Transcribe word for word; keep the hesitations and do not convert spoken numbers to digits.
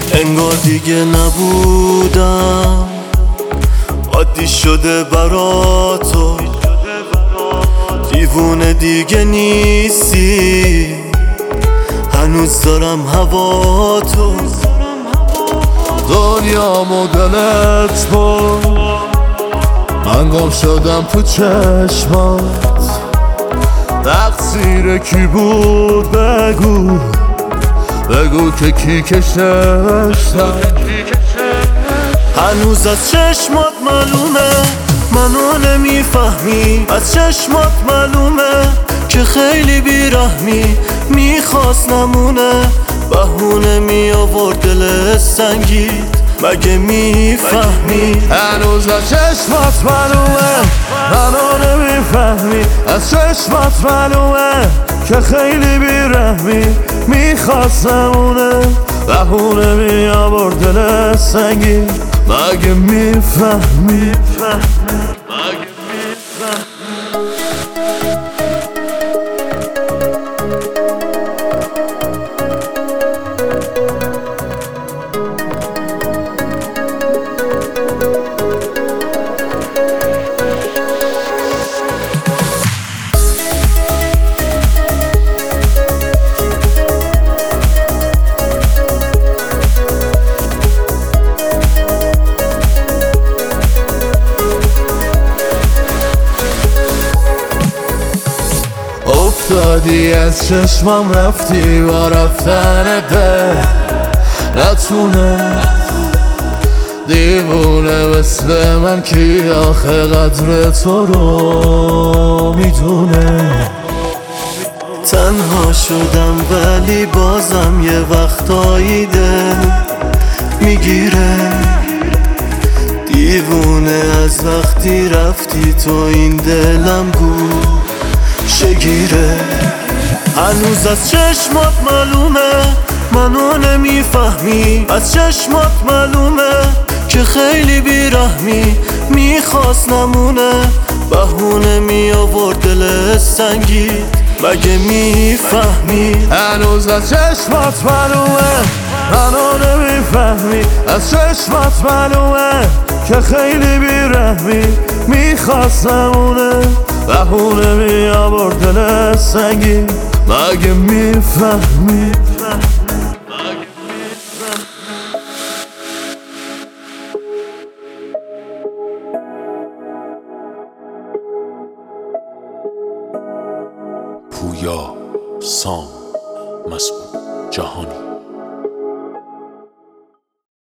انگار دیگه نبودم، عادی شده برا تو، دیوونه دیگه نیستی، هنوز دارم هوا تو. دنیامو دلت بود، من گم شدم تو چشمات. تقصیر کی بود بگو، بگو که کی کششتم. هنوز از چشمات معلومه منو نمیفهمی، از چشمات معلومه که خیلی بیرحمی، میخواست نمونه بهونه می آورد دل سنگید، مگه میفهمی؟ هنوز از چشمات معلومه منو نمیفهمی، از چشمات معلومه که خیلی بیرحمی، میخواست نمونه بهونه می آورد دل سنگید، مگه میفهمی؟ مگه میفهمی؟ افتادی از چشمم رفتی با رفتن دل، نتونه دیوونه مثل من کی آخه قدر تو رو میدونه. تنها شدم ولی بازم یه وقتایی دل میگیره، دیوونه از وقتی رفتی تو این دلم گوشه گیره. هنوز از چشمات معلومه منو نمیفهمی، از چشمات معلومه که خیلی بیرحمی، میخواست نمونه بهونه می آورد دل سنگید، مگه میفهمی؟ هنوز از چشمات معلومه منو نمیفهمی، از چشمات معلومه که خیلی بیرحمی، میخواست نمونه بهونه می آورد دل سنگید، مگه میفهمی؟ پویا، سام، مسعود جهانی.